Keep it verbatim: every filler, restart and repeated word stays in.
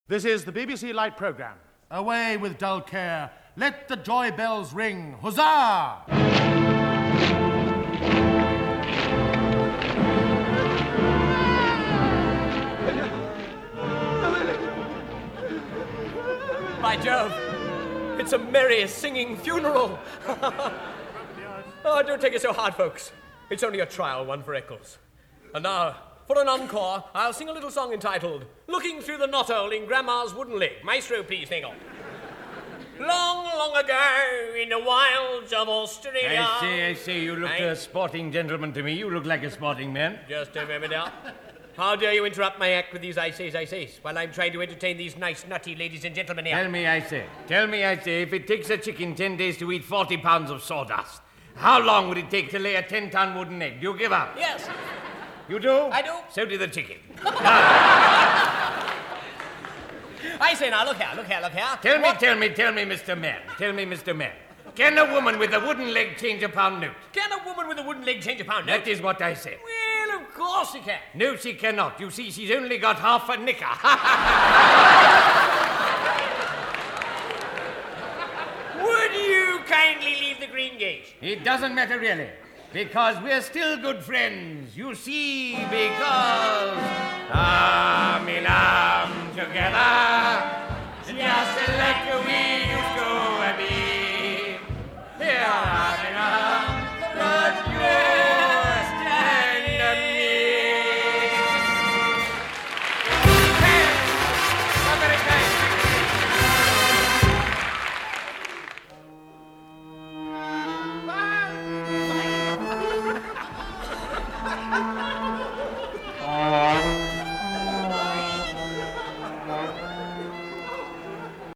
This is the B B C Light Programme. Away with dull care. Let the joy bells ring. Huzzah! By Jove, it's a merry singing funeral. Oh, don't take it so hard, folks. It's only a trial one for Eccles. And now, for an encore, I'll sing a little song entitled Looking Through the Knothole in Grandma's Wooden Leg. Maestro, please, sing on. Long, long ago, in the wilds of Australia... I say, I say, you look I... a sporting gentleman to me. You look like a sporting man. Just a moment now. How dare you interrupt my act with these I says, I says, while I'm trying to entertain these nice, nutty ladies and gentlemen here? Tell me, I say, tell me, I say, if it takes a chicken ten days to eat forty pounds of sawdust, how long would it take to lay a ten-ton wooden egg? Do you give up? Yes. You do? I do. So did the chicken. I say now, look here, look here, look here. Tell what? me, tell me, tell me, Mister Man. Tell me, Mister Man. Can a woman with a wooden leg change a pound note? Can a woman with a wooden leg change a pound note? That is what I said. Well, of course she can. No, she cannot. You see, she's only got half a knicker. Would you kindly leave the green gate? It doesn't matter, really. Because we're still good friends. You see, because... Ah, me lamb.